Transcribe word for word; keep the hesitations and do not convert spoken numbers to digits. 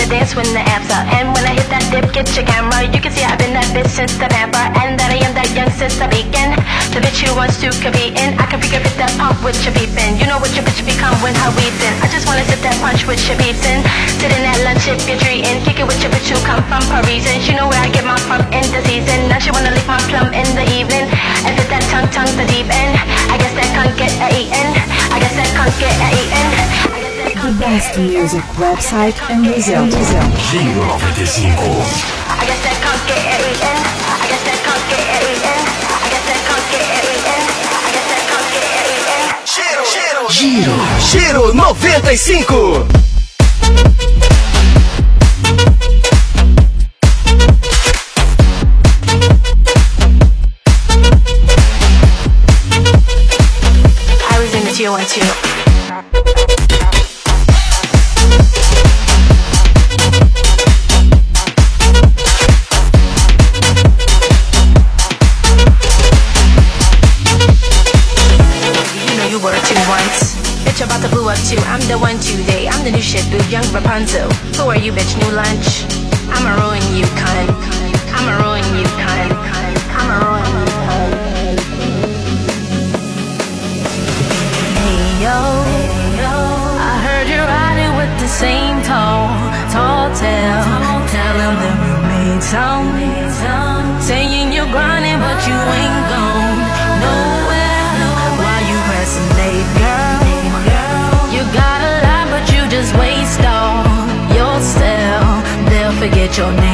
dance when the amps up. And when I hit that dip, get your camera. You can see I've been that bitch since the pamper, and that I am that young since the beacon. The bitch who wants to compete in, I can figure fit that pump with your peepin'. You know what your bitch become when her weepin'. I just wanna sip that punch with your peeps in. Sitting at lunch if you're treating. Kick it with your bitch who come from Parisian. She know where I get my from in the season. Now she wanna lick my plum in the evening. And fit that tongue, tongue the deep end. I guess that can't get a eaten. I guess that can't get a eaten. The best music website in Brazil. Giro noventa e cinco. I guess that can't get a eaten. I guess that can't get a eaten. I guess that can't get a eaten. I guess that can't get a eaten. Giro, giro, giro, giro noventa e cinco. I was in the two one two. Bitch about to blow up too, I'm the one today. I'm the new shit, boo, young Rapunzel. Who are you, bitch, new lunch? I'ma ruin you, cunt. I'ma ruin you, cunt. I'ma ruin you, cunt. Hey yo, I heard you're riding with the same tall, tall tale. Tell them that we made some, saying you're grinding but you ain't gone nowhere. Why you pressing late, girl? You got a lot, but you just waste all yourself. They'll forget your name.